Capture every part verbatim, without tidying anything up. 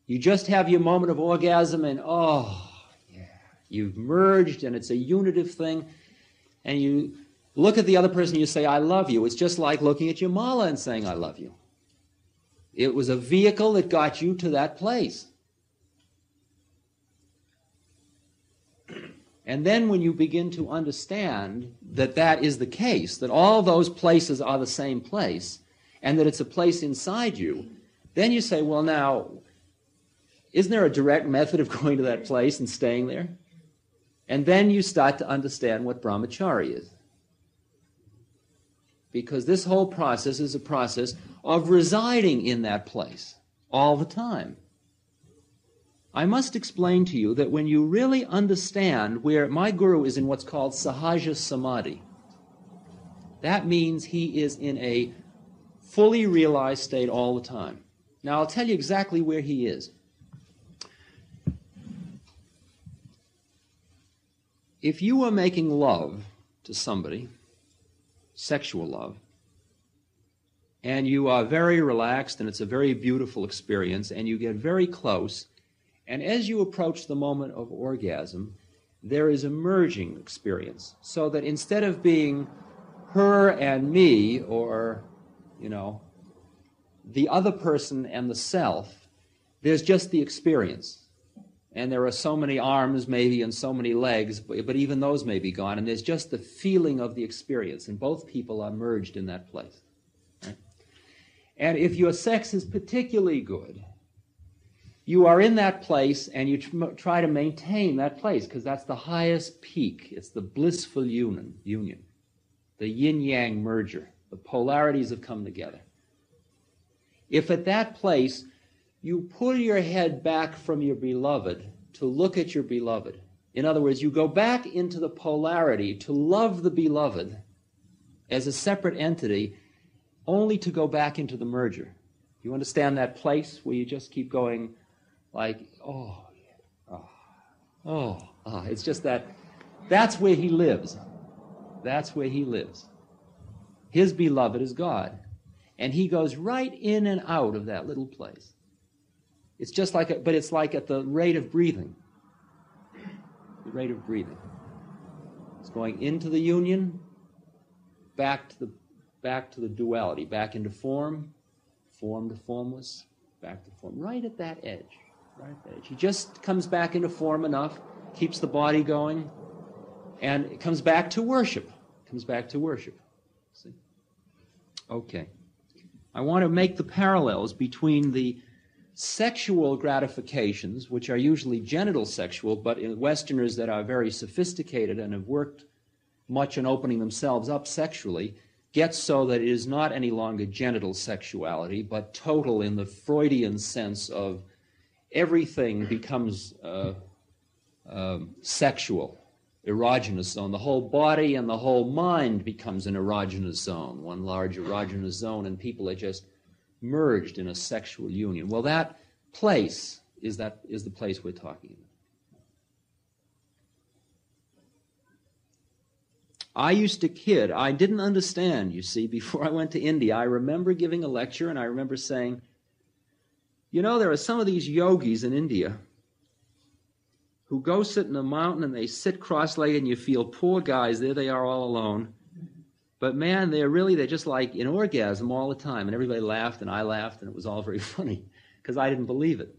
You just have your moment of orgasm and, oh, yeah, you've merged and it's a unitive thing. And you look at the other person and you say, I love you. It's just like looking at your mala and saying, I love you. It was a vehicle that got you to that place. And then when you begin to understand that that is the case, that all those places are the same place, and that it's a place inside you, then you say, well, now, isn't there a direct method of going to that place and staying there? And then you start to understand what brahmachari is. Because this whole process is a process of residing in that place all the time. I must explain to you that when you really understand where my guru is in what's called sahaja samadhi, that means he is in a fully realized state all the time. Now, I'll tell you exactly where he is. If you are making love to somebody, sexual love, and you are very relaxed and it's a very beautiful experience and you get very close, and as you approach the moment of orgasm, there is a merging experience. So that instead of being her and me, or, you know, the other person and the self, there's just the experience. And there are so many arms maybe and so many legs, but, but even those may be gone. And there's just the feeling of the experience. And both people are merged in that place. Right? And if your sex is particularly good, you are in that place and you tr- try to maintain that place because that's the highest peak. It's the blissful union, union, the yin-yang merger. The polarities have come together. If at that place you pull your head back from your beloved to look at your beloved, in other words, you go back into the polarity to love the beloved as a separate entity, only to go back into the merger. You understand that place where you just keep going like, oh, oh, oh, oh. It's just that, that's where he lives. That's where he lives. His beloved is God. And he goes right in and out of that little place. It's just like, a, but it's like at the rate of breathing. The rate of breathing. It's going into the union, back to the, back to the duality, back into form, form to formless, back to form, right at that edge. Right at that edge. He just comes back into form enough, keeps the body going, and it comes back to worship. Comes back to worship. See? Okay. I want to make the parallels between the sexual gratifications, which are usually genital sexual, but in Westerners that are very sophisticated and have worked much on opening themselves up sexually, gets so that it is not any longer genital sexuality, but total in the Freudian sense of everything becomes uh, uh, sexual, erogenous zone. The whole body and the whole mind becomes an erogenous zone, one large erogenous zone, and people are just merged in a sexual union. Well, that place is that is the place we're talking about. I used to kid. I didn't understand, you see, before I went to India. I remember giving a lecture, and I remember saying, you know, there are some of these yogis in India who go sit in a mountain and they sit cross-legged and you feel poor guys, there they are all alone. But man, they're really, they're just like in orgasm all the time. And everybody laughed and I laughed and it was all very funny because I didn't believe it.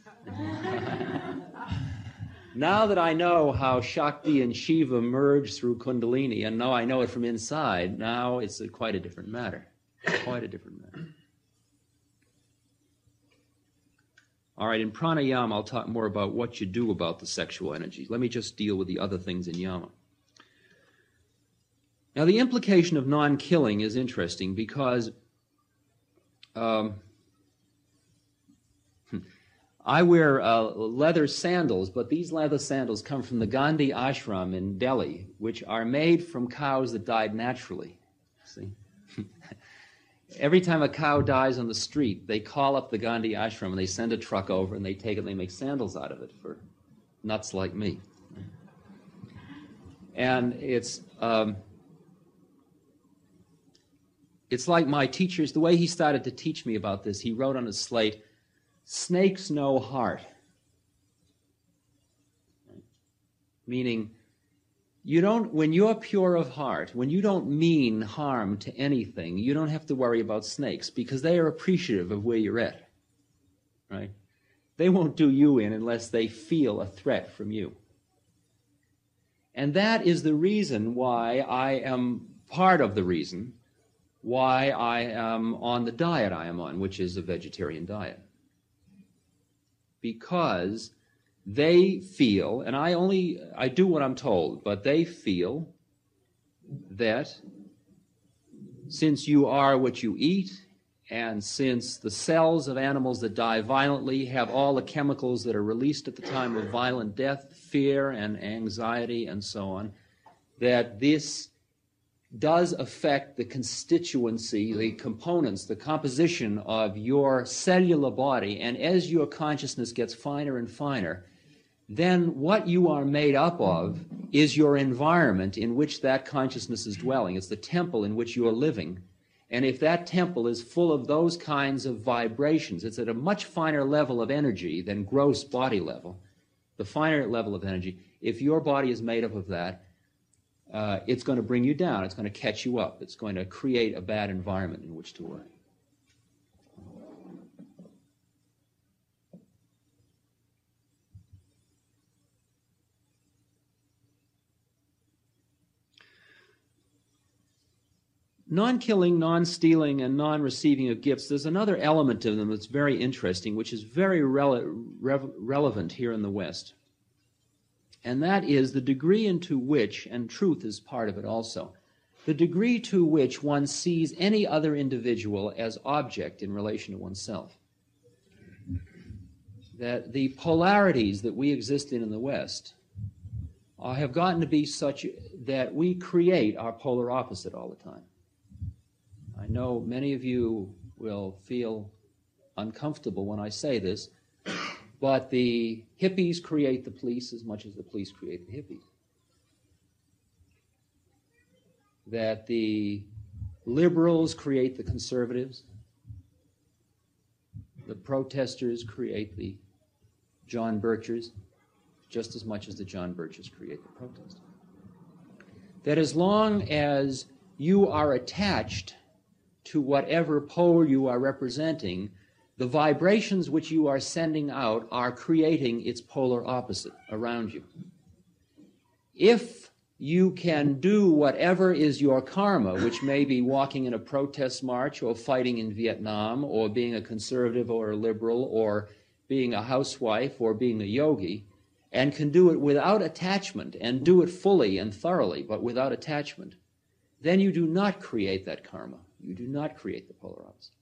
Now that I know how Shakti and Shiva merge through Kundalini, and now I know it from inside, now it's a, quite a different matter. Quite a different matter. All right, in pranayama, I'll talk more about what you do about the sexual energy. Let me just deal with the other things in yama. Now, the implication of non-killing is interesting because um, I wear uh, leather sandals, but these leather sandals come from the Gandhi ashram in Delhi, which are made from cows that died naturally. See? Every time a cow dies on the street, they call up the Gandhi ashram and they send a truck over and they take it and they make sandals out of it for nuts like me. And it's um, it's like my teachers, the way he started to teach me about this, he wrote on his slate, snakes know heart. Meaning, you don't, when you're pure of heart, when you don't mean harm to anything, you don't have to worry about snakes because they are appreciative of where you're at, right? They won't do you in unless they feel a threat from you. And that is the reason why I am, part of the reason why I am on the diet I am on, which is a vegetarian diet. Because they feel, and I only, I do what I'm told, but they feel that since you are what you eat, and since the cells of animals that die violently have all the chemicals that are released at the time of violent death, fear and anxiety and so on, that this does affect the constituency, the components, the composition of your cellular body, and as your consciousness gets finer and finer, then what you are made up of is your environment in which that consciousness is dwelling. It's the temple in which you are living. And if that temple is full of those kinds of vibrations, it's at a much finer level of energy than gross body level, the finer level of energy. If your body is made up of that, uh, it's going to bring you down. It's going to catch you up. It's going to create a bad environment in which to work. Non-killing, non-stealing, and non-receiving of gifts, there's another element of them that's very interesting, which is very rele- re- relevant here in the West. And that is the degree into which, and truth is part of it also, the degree to which one sees any other individual as object in relation to oneself. That the polarities that we exist in in the West uh, have gotten to be such that we create our polar opposite all the time. I know many of you will feel uncomfortable when I say this, but the hippies create the police as much as the police create the hippies. That the liberals create the conservatives, the protesters create the John Birchers, just as much as the John Birchers create the protesters. That as long as you are attached to whatever pole you are representing, the vibrations which you are sending out are creating its polar opposite around you. If you can do whatever is your karma, which may be walking in a protest march or fighting in Vietnam or being a conservative or a liberal or being a housewife or being a yogi, and can do it without attachment and do it fully and thoroughly but without attachment, then you do not create that karma. You do not create the polar opposite.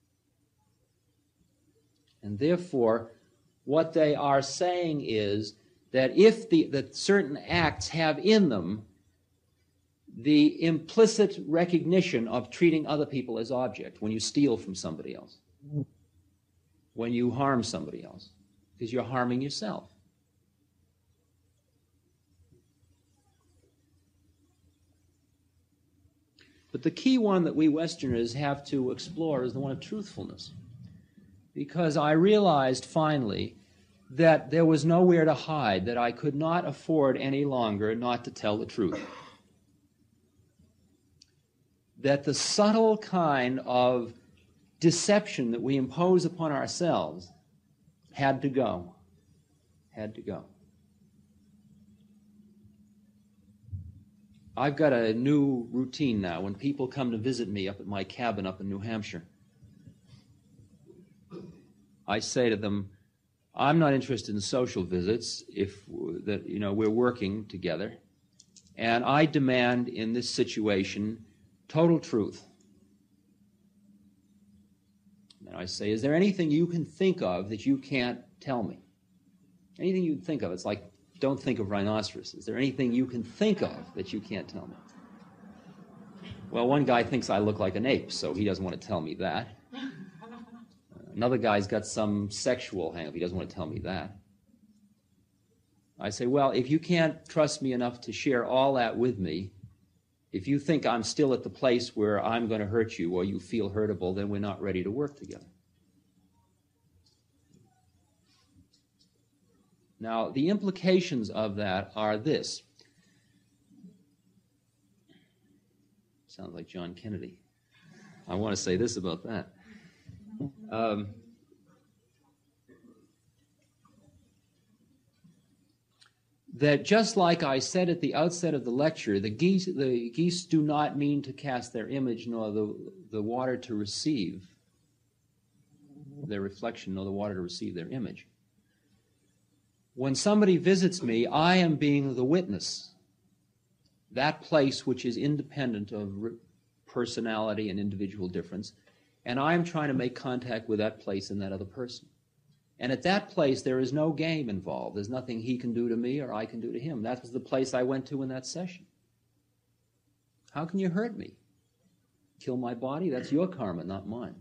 And therefore, what they are saying is that if the, that certain acts have in them the implicit recognition of treating other people as object, when you steal from somebody else, when you harm somebody else, because you're harming yourself. But the key one that we Westerners have to explore is the one of truthfulness. Because I realized finally that there was nowhere to hide, that I could not afford any longer not to tell the truth. That the subtle kind of deception that we impose upon ourselves had to go, had to go. I've got a new routine now. When people come to visit me up at my cabin up in New Hampshire, I say to them, I'm not interested in social visits if that you know we're working together, and I demand in this situation total truth. And I say, is there anything you can think of that you can't tell me? Anything you can think of? It's like, don't think of rhinoceros. Is there anything you can think of that you can't tell me? Well, one guy thinks I look like an ape, so he doesn't want to tell me that. Another guy's got some sexual hang-up. He doesn't want to tell me that. I say, well, if you can't trust me enough to share all that with me, if you think I'm still at the place where I'm going to hurt you or you feel hurtable, then we're not ready to work together. Now, the implications of that are this. Sounds like John Kennedy. I want to say this about that. Um, that just like I said at the outset of the lecture, the geese, the geese do not mean to cast their image, nor the, the water to receive their reflection, nor the water to receive their image. When somebody visits me, I am being the witness, that place which is independent of personality and individual difference, and I am trying to make contact with that place and that other person. And at that place, there is no game involved. There's nothing he can do to me or I can do to him. That was the place I went to in that session. How can you hurt me? Kill my body? That's your karma, not mine.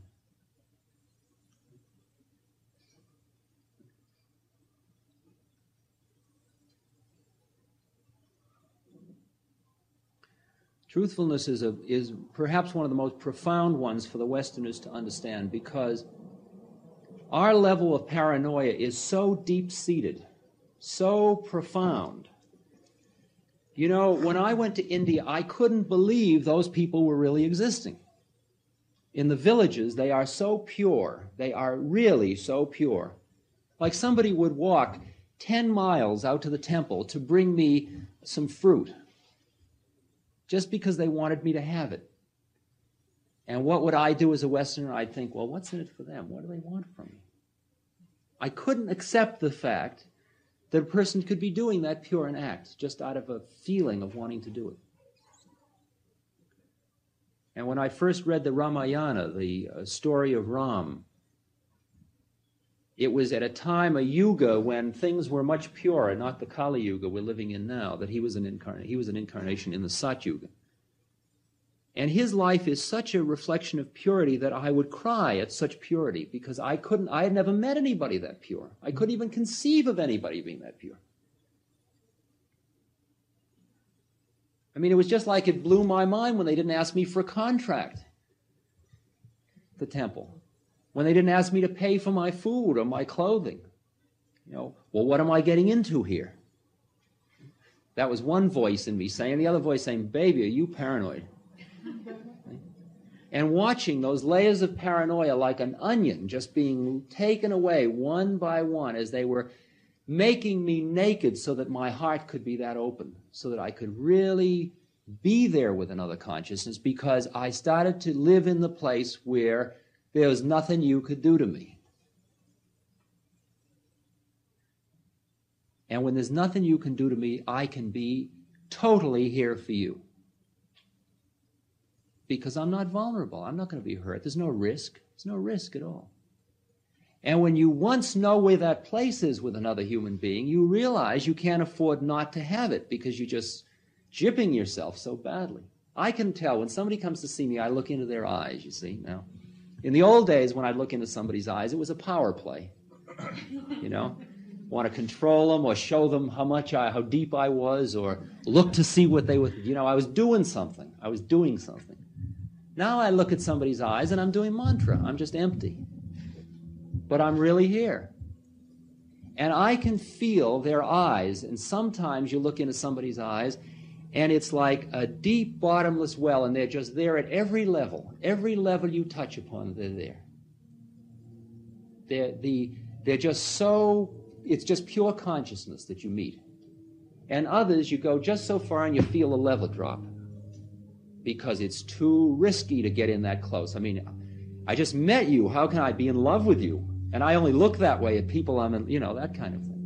Truthfulness is, a, is perhaps one of the most profound ones for the Westerners to understand, because our level of paranoia is so deep-seated, so profound. You know, when I went to India, I couldn't believe those people were really existing. In the villages, they are so pure. They are really so pure. Like somebody would walk ten miles out to the temple to bring me some fruit, just because they wanted me to have it. And what would I do as a Westerner? I'd think, well, what's in it for them? What do they want from me? I couldn't accept the fact that a person could be doing that pure an act just out of a feeling of wanting to do it. And when I first read the Ramayana, the uh, story of Ram, it was at a time, a yuga, when things were much purer, not the Kali Yuga we're living in now, that he was an incarnate. He was an incarnation in the Sat Yuga. And his life is such a reflection of purity that I would cry at such purity, because I couldn't, I had never met anybody that pure. I couldn't even conceive of anybody being that pure. I mean, it was just like it blew my mind when they didn't ask me for a contract, the temple. When they didn't ask me to pay for my food or my clothing. You know, well, what am I getting into here? That was one voice in me saying, the other voice saying, baby, are you paranoid? And watching those layers of paranoia like an onion just being taken away one by one as they were making me naked so that my heart could be that open, so that I could really be there with another consciousness, because I started to live in the place where there was nothing you could do to me. And when there's nothing you can do to me, I can be totally here for you. Because I'm not vulnerable. I'm not going to be hurt. There's no risk. There's no risk at all. And when you once know where that place is with another human being, you realize you can't afford not to have it, because you're just gypping yourself so badly. I can tell when somebody comes to see me, I look into their eyes, you see, now. In the old days, when I'd look into somebody's eyes, it was a power play. You know, want to control them or show them how much I, how deep I was, or look to see what they would, you know, I was doing something. I was doing something. Now I look at somebody's eyes and I'm doing mantra. I'm just empty. But I'm really here. And I can feel their eyes, and sometimes you look into somebody's eyes and it's like a deep, bottomless well, and they're just there at every level. Every level you touch upon, they're there. They're, the, they're just so, it's just pure consciousness that you meet. And others, you go just so far and you feel a level drop, because it's too risky to get in that close. I mean, I just met you. How can I be in love with you? And I only look that way at people I'm in, you know, that kind of thing.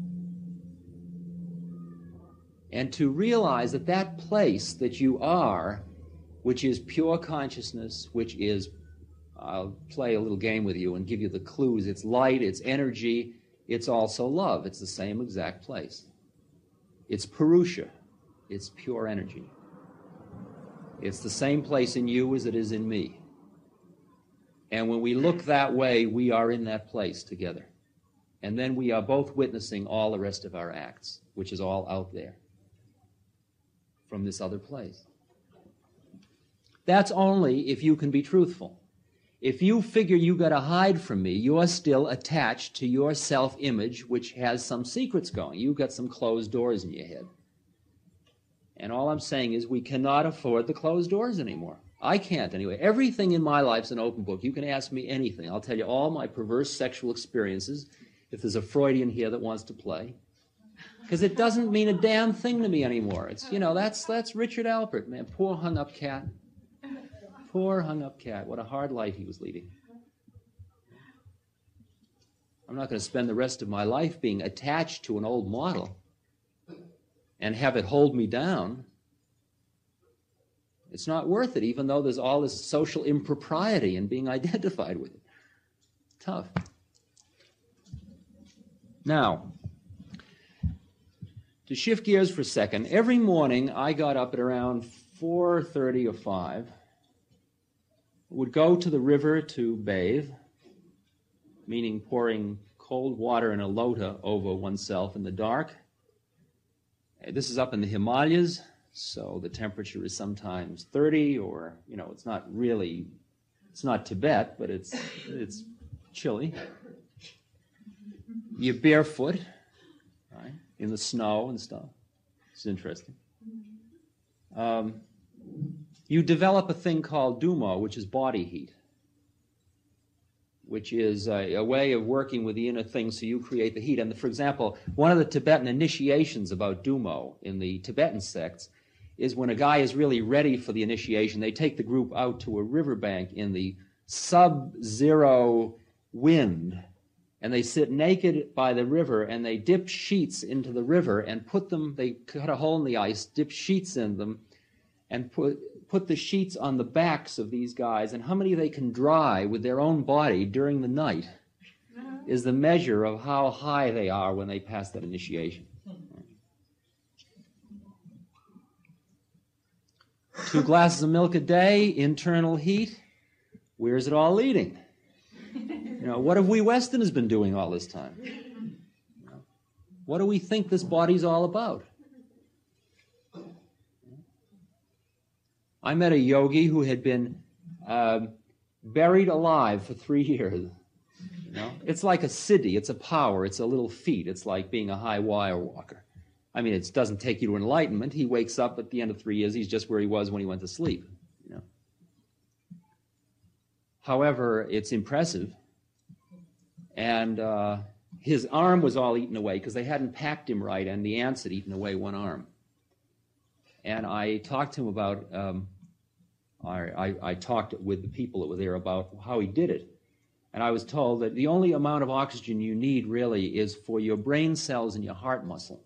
And to realize that that place that you are, which is pure consciousness, which is, I'll play a little game with you and give you the clues. It's light, it's energy, it's also love. It's the same exact place. It's Purusha. It's pure energy. It's the same place in you as it is in me. And when we look that way, we are in that place together. And then we are both witnessing all the rest of our acts, which is all out there from this other place. That's only if you can be truthful. If you figure you got to hide from me, you're still attached to your self-image, which has some secrets going. You've got some closed doors in your head. And all I'm saying is we cannot afford the closed doors anymore. I can't anyway. Everything in my life's an open book. You can ask me anything. I'll tell you all my perverse sexual experiences, if there's a Freudian here that wants to play. Because it doesn't mean a damn thing to me anymore. It's, you know, that's that's Richard Alpert, man. Poor hung-up cat. Poor hung-up cat. What a hard life he was leading. I'm not going to spend the rest of my life being attached to an old model and have it hold me down. It's not worth it, even though there's all this social impropriety in being identified with it. Tough. Now, to shift gears for a second, every morning I got up at around four thirty or five, would go to the river to bathe, meaning pouring cold water in a lota over oneself in the dark. This is up in the Himalayas, so the temperature is sometimes thirty, or, you know, it's not really, it's not Tibet, but it's it's chilly. You're barefoot, right, in the snow and stuff. It's interesting. Um, you develop a thing called dumo, which is body heat, which is a, a way of working with the inner thing so you create the heat. And, for example, one of the Tibetan initiations about dumo in the Tibetan sects is when a guy is really ready for the initiation, they take the group out to a riverbank in the sub-zero wind, and they sit naked by the river, and they dip sheets into the river and put them, they cut a hole in the ice, dip sheets in them, and put put the sheets on the backs of these guys, and how many they can dry with their own body during the night is the measure of how high they are when they pass that initiation. Two glasses of milk a day, internal heat. Where's it all leading? You know, what have we Westerners been doing all this time? You know, what do we think this body's all about? I met a yogi who had been uh, buried alive for three years. You know, it's like a siddhi. It's a power. It's a little feat. It's like being a high wire walker. I mean, it doesn't take you to enlightenment. He wakes up at the end of three years. He's just where he was when he went to sleep. You know. However, it's impressive. And uh, his arm was all eaten away because they hadn't packed him right, and the ants had eaten away one arm. And I talked to him about, um, I, I, I talked with the people that were there about how he did it. And I was told that the only amount of oxygen you need really is for your brain cells and your heart muscle.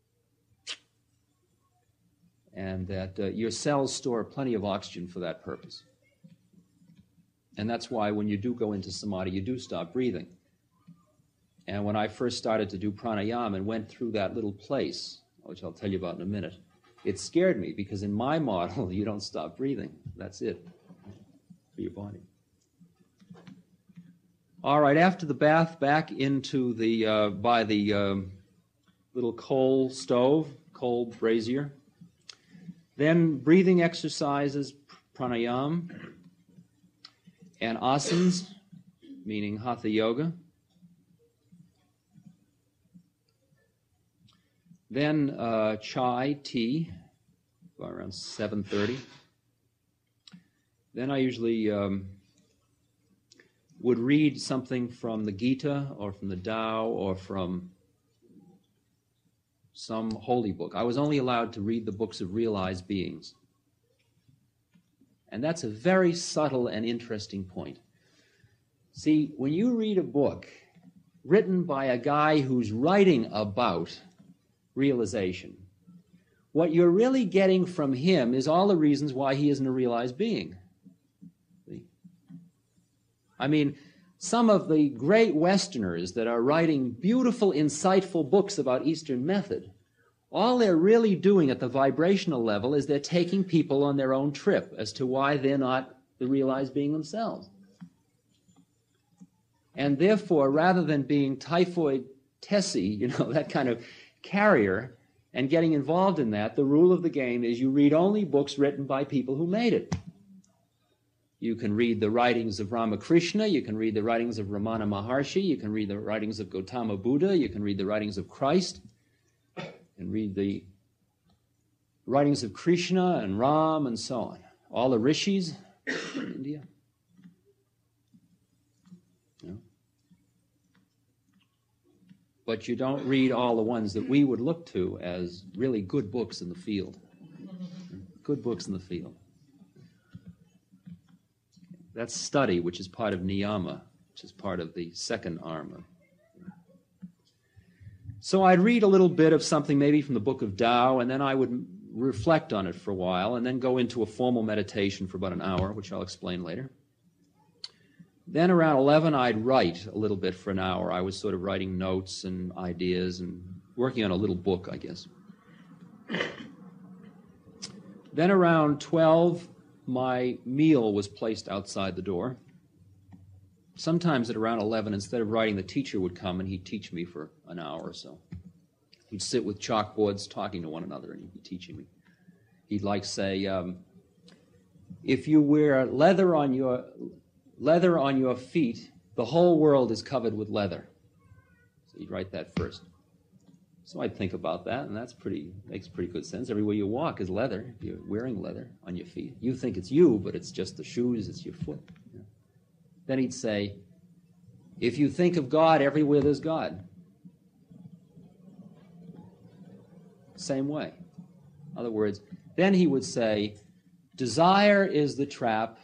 And that uh, your cells store plenty of oxygen for that purpose. And that's why when you do go into samadhi, you do stop breathing. And when I first started to do pranayama and went through that little place, which I'll tell you about in a minute, it scared me because in my model, you don't stop breathing. That's it for your body. All right, after the bath, back into the, uh, by the um, little coal stove, coal brazier. Then breathing exercises, pranayama, and asanas, meaning hatha yoga. Then uh, chai, tea, around seven thirty. Then I usually um, would read something from the Gita or from the Tao or from some holy book. I was only allowed to read the books of realized beings. And that's a very subtle and interesting point. See, when you read a book written by a guy who's writing about realization, what you're really getting from him is all the reasons why he isn't a realized being. See? I mean, some of the great Westerners that are writing beautiful, insightful books about Eastern method, all they're really doing at the vibrational level is they're taking people on their own trip as to why they're not the realized being themselves. And therefore, rather than being typhoid Tessie, you know, that kind of carrier, and getting involved in that, the rule of the game is you read only books written by people who made it. You can read the writings of Ramakrishna, you can read the writings of Ramana Maharshi, you can read the writings of Gautama Buddha, you can read the writings of Christ, you can read the writings of Krishna and Ram and so on. All the rishis in India. Yeah. But you don't read all the ones that we would look to as really good books in the field. Good books in the field. That's study, which is part of niyama, which is part of the second arm. So I'd read a little bit of something maybe from the book of Tao, and then I would reflect on it for a while, and then go into a formal meditation for about an hour, which I'll explain later. Then around eleven, I'd write a little bit for an hour. I was sort of writing notes and ideas and working on a little book, I guess. Then around twelve, my meal was placed outside the door. Sometimes at around eleven, instead of writing, the teacher would come and he'd teach me for an hour or so. He'd sit with chalkboards talking to one another and he'd be teaching me. He'd like say, um, if you wear leather on your leather on your feet, the whole world is covered with leather. So he'd write that first. So I'd think about that, and that's pretty makes pretty good sense. Everywhere you walk is leather. You're wearing leather on your feet. You think it's you, but it's just the shoes, it's your foot. Yeah. Then he'd say, if you think of God, everywhere there's God. Same way. In other words, then he would say, desire is the trap.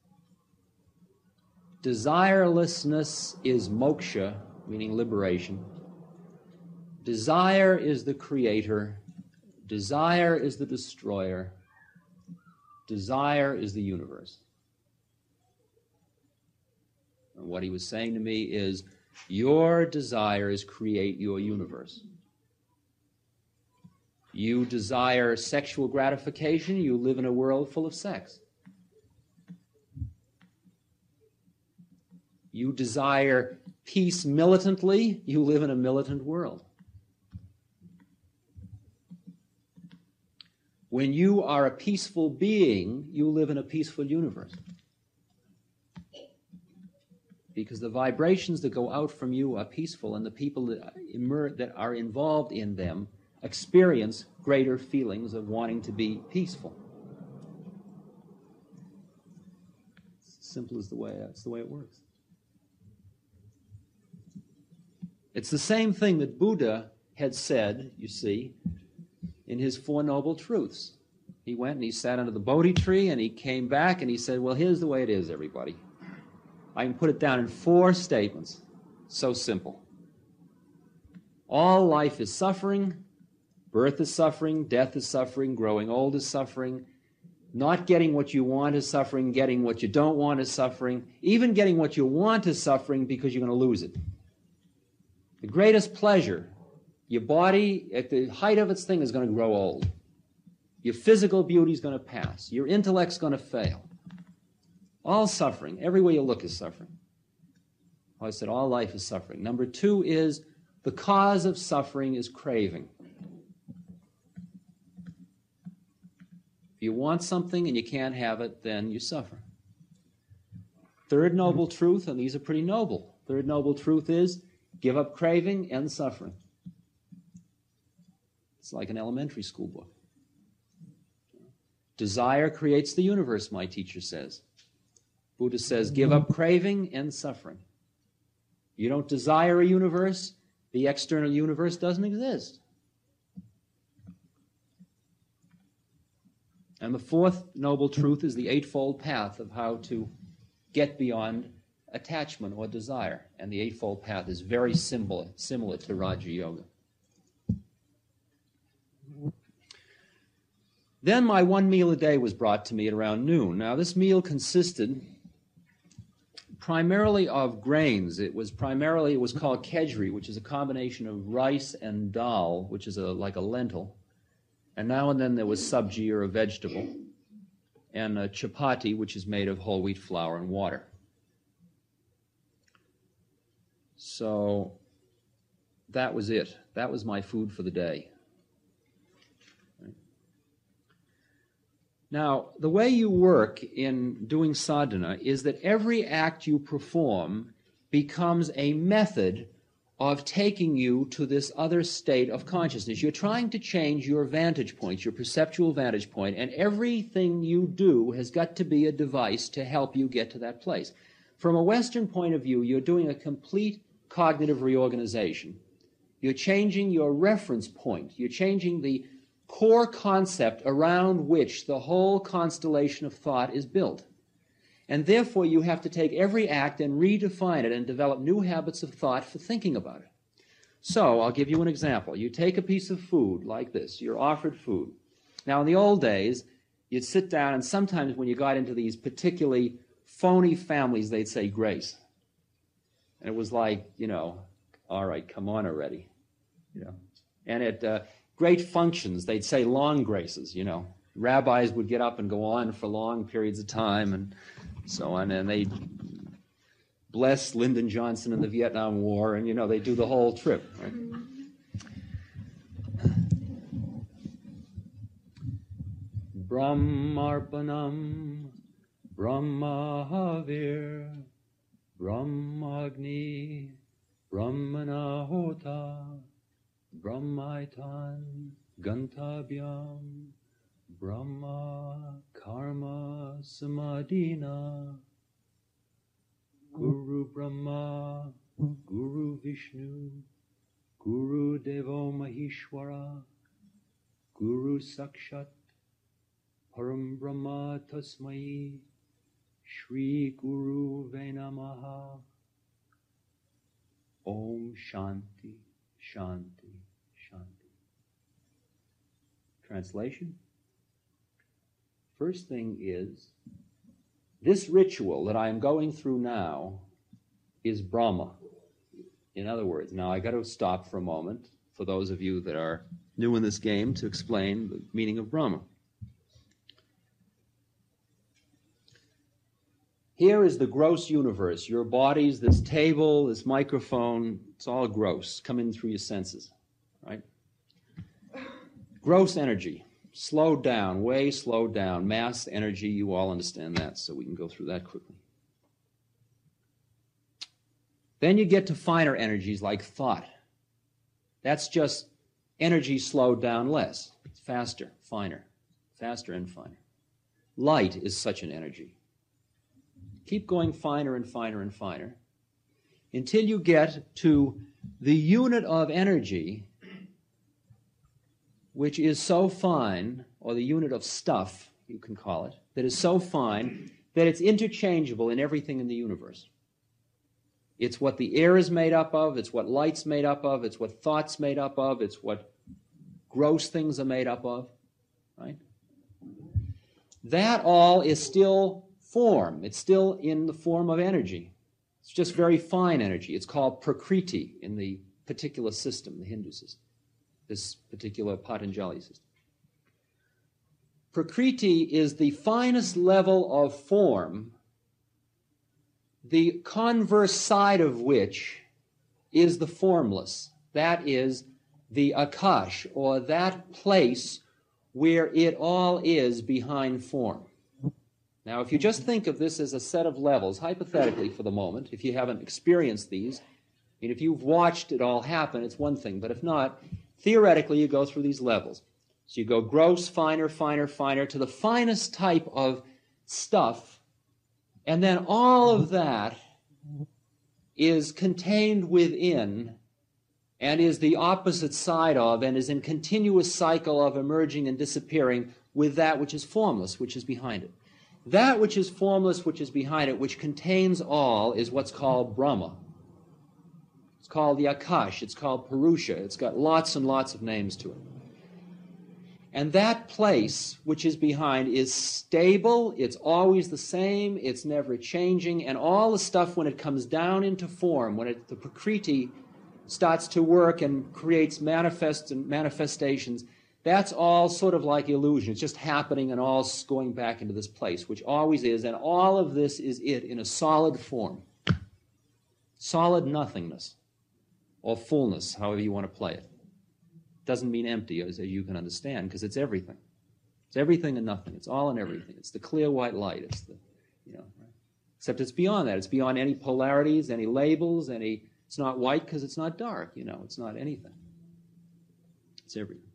Desirelessness is moksha, meaning liberation. Desire is the creator. Desire is the destroyer. Desire is the universe. And what he was saying to me is, your desires create your universe. You desire sexual gratification, you live in a world full of sex. You desire peace militantly, you live in a militant world. When you are a peaceful being, you live in a peaceful universe. Because the vibrations that go out from you are peaceful, and the people that, immer- that are involved in them experience greater feelings of wanting to be peaceful. It's as simple as the way, it's the way it works. It's the same thing that Buddha had said, you see, in his Four Noble Truths. He went and he sat under the Bodhi tree and he came back and he said, well, here's the way it is, everybody. I can put it down in four statements. So simple. All life is suffering. Birth is suffering. Death is suffering. Growing old is suffering. Not getting what you want is suffering. Getting what you don't want is suffering. Even getting what you want is suffering because you're going to lose it. The greatest pleasure, your body, at the height of its thing, is going to grow old. Your physical beauty is going to pass. Your intellect's going to fail. All suffering. Everywhere you look is suffering. I said all life is suffering. Number two is the cause of suffering is craving. If you want something and you can't have it, then you suffer. Third noble truth, and these are pretty noble. Third noble truth is give up craving, end suffering. It's like an elementary school book. Desire creates the universe, my teacher says. Buddha says, give up craving, end suffering. You don't desire a universe, the external universe doesn't exist. And the fourth noble truth is the Eightfold Path of how to get beyond attachment or desire. And the Eightfold Path is very similar, similar to Raja Yoga. Then my one meal a day was brought to me at around noon. Now, this meal consisted primarily of grains. It was primarily, it was called kejri, which is a combination of rice and dal, which is a, like a lentil. And now and then there was sabji, or a vegetable, and a chapati, which is made of whole wheat flour and water. So that was it. That was my food for the day. Now, the way you work in doing sadhana is that every act you perform becomes a method of taking you to this other state of consciousness. You're trying to change your vantage point, your perceptual vantage point, and everything you do has got to be a device to help you get to that place. From a Western point of view, you're doing a complete cognitive reorganization. You're changing your reference point. You're changing the core concept around which the whole constellation of thought is built. And therefore, you have to take every act and redefine it and develop new habits of thought for thinking about it. So, I'll give you an example. You take a piece of food like this. You're offered food. Now, in the old days, you'd sit down, and sometimes when you got into these particularly phony families, they'd say grace. And it was like, you know, all right, come on already. You know. And at uh, great functions, they'd say long graces, you know. Rabbis would get up and go on for long periods of time and so on, and they'd bless Lyndon Johnson in the Vietnam War, and, you know, they do the whole trip, right? Brahmarpanam, Brahmahavir, Brahmagni, Brahmanahota, Brahmaitan, Gantabhyam, Brahma Karma Samadhina, Guru Brahma, Guru Vishnu, Guru Devo Maheshwara, Guru Sakshat, Param Brahma Tasmai, Shri Guru Venamaha, Om Shanti, Shanti, Shanti. Translation? First thing is, this ritual that I am going through now is Brahma. In other words, now I got to stop for a moment, for those of you that are new in this game, to explain the meaning of Brahma. Here is the gross universe. Your bodies, this table, this microphone, it's all gross, coming through your senses, right? Gross energy. Slowed down, way slowed down. Mass energy, you all understand that, so we can go through that quickly. Then you get to finer energies like thought. That's just energy slowed down less. It's faster, finer, faster and finer. Light is such an energy. Keep going finer and finer and finer until you get to the unit of energy which is so fine, or the unit of stuff, you can call it, that is so fine that it's interchangeable in everything in the universe. It's what the air is made up of, it's what light's made up of, it's what thought's made up of, it's what gross things are made up of, right? That all is still form. It's still in the form of energy. It's just very fine energy. It's called Prakriti in the particular system, the Hindu system. This particular Patanjali system. Prakriti is the finest level of form, the converse side of which is the formless. That is the Akash, or that place where it all is behind form. Now, if you just think of this as a set of levels, hypothetically for the moment, if you haven't experienced these, and if you've watched it all happen, it's one thing, but if not, theoretically, you go through these levels. So you go gross, finer, finer, finer, to the finest type of stuff, and then all of that is contained within and is the opposite side of and is in continuous cycle of emerging and disappearing with that which is formless, which is behind it. That which is formless, which is behind it, which contains all, is what's called Brahma. It's called the Akash. It's called Purusha. It's got lots and lots of names to it. And that place which is behind is stable. It's always the same. It's never changing. And all the stuff, when it comes down into form, when it, the Prakriti starts to work and creates manifest and manifestations, that's all sort of like illusion. It's just happening and all going back into this place, which always is. And all of this is it in a solid form. Solid nothingness. Or fullness, however you want to play it. Doesn't mean empty, as you can understand, because it's everything. It's everything and nothing. It's all and everything. It's the clear white light. It's the, you know, right? Except it's beyond that. It's beyond any polarities, any labels, any, it's not white because it's not dark, you know, it's not anything. It's everything.